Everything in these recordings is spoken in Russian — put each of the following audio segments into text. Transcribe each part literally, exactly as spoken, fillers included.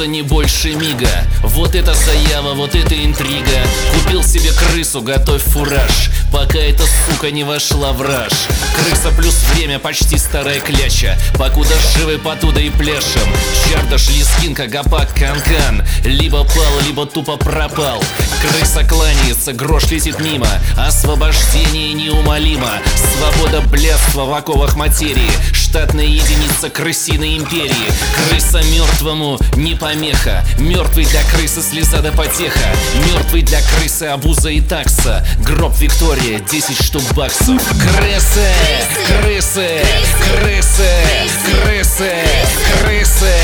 длится не больше мига. Вот это заява, вот это интрига. Купил себе крысу, готовь фураж, пока эта сука не вошла в раж. Крыса плюс время, почти старая кляча, покуда живы потуда и пляшем. Чардаш, лискинка, гопак, канкан, либо пал, либо тупо пропал. Крыса кланяется, грош летит мимо, освобождение неумолимо. Свобода блядства в оковах материи, штатная единица крысиной империи. Крыса мертвому не помеха, мертвый для крысы слеза да потеха. Мертвый для крысы обуза и такса. Гроб Виктория, десять штук баксов. Крысы, крысы, крысы, крысы, крысы.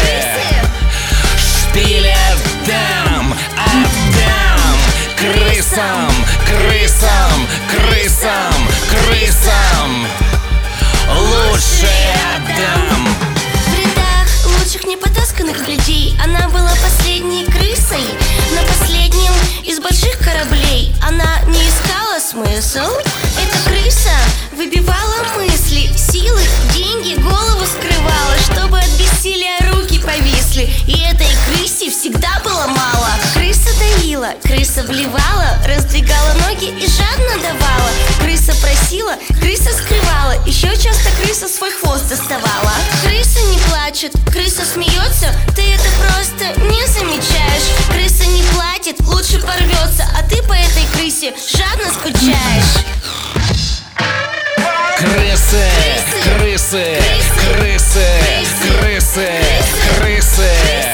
Шпилят дам, отдам крысам, крысам, крысам, крысам. Лучше отдам. В рядах лучших непотасканных людей она была последней крысой на последнем из больших кораблей. Она не искала смысл. Эта крыса выбивала мысли, силы, деньги, голову скрывала, чтобы от бессилия руки повисли. И этой крысе всегда было мало. Крыса доила, крыса вливала, раздвигала ноги и жадно давала. Крыса просила, крыса скрывала, еще часто крыса свой хвост доставала. Крыса не плачет, крыса смеется, ты это просто не замечаешь. Крыса не платит, лучше порвется, а ты по этой крысе жадно скучаешь. Крысы, крысы, крысы, крысы, крысы.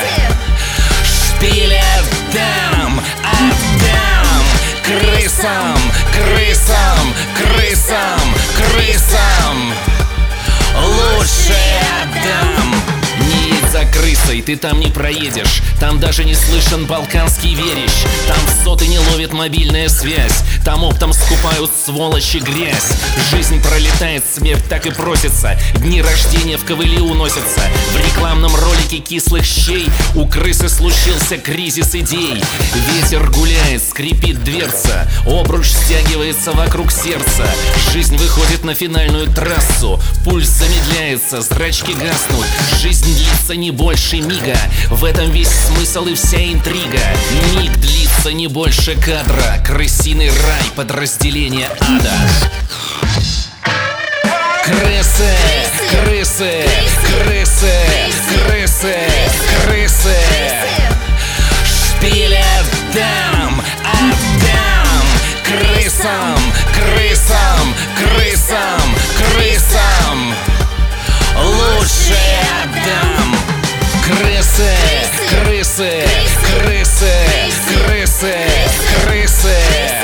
Шпилят дам, отдам крысам, крысам, крысам, крысам. Лучше отдам. Не едь за крысой, ты там не проедешь. Там даже не слышен балканский верещ. Там в соты не ловит мобильная связь. Там оптом скупают сволочи грязь. Жизнь пролетает, смерть так и просится. Дни рождения в ковыли уносятся. В рекламном ролике кислых щей у крысы случился кризис идей. Ветер гуляет, скрипит дверца, обруч стягивается вокруг сердца. Жизнь выходит на финальную трассу. Пульс замедляется, зрачки гаснут. Жизнь длится не больше мига. В этом весь смысл и вся интрига. Миг длится не больше кадра. Крысиный рай, подразделение ада. Крысы, крысы, крысы, крысы, крысы. Шпилят дам, отдам крысам, крысам, крысам, крысам. Лучше отдам. Крысы, крысы, крысы, крысы, крысы.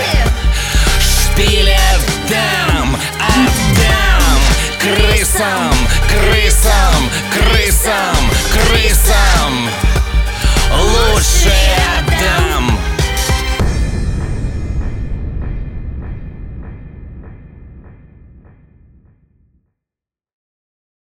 Шпилят дам, отдам крысам, крысам, крысам, крысам. Лучше